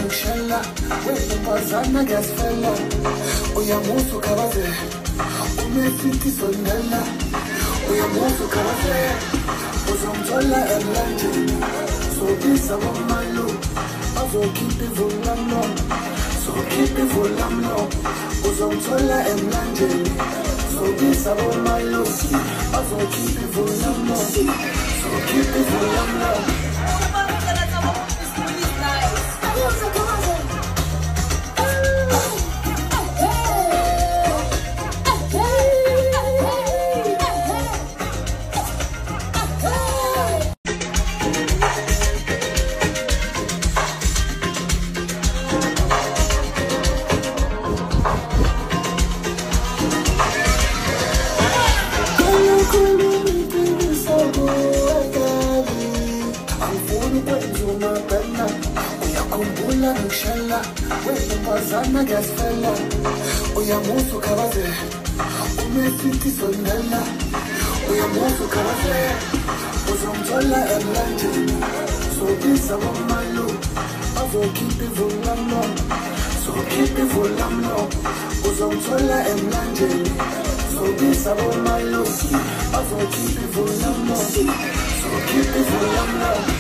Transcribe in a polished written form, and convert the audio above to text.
ngishela wena ngasifela uyamusa ukhabaze umesithi sondela uyamusa ukhabaze uzongithola emlanjeni sobisa bomalo azokhipha ivulamlo sokhipha ivulamlo uzongithola emlanjeni sobisa bomalo azokhipha ivulamlo sokhipha ivulamlo. Uyakhumbula ngishela wena ngasifela uyamusa ukhabaze umesithi sondela uyamusa ukhabaze uzongithola emlanjeni sobisa bomalo azokhipha ivulamlo sokhipha ivulamlo uzongithola emlanjeni sobisa bomalo azokhipha ivulamlo sokhipha ivulamlo.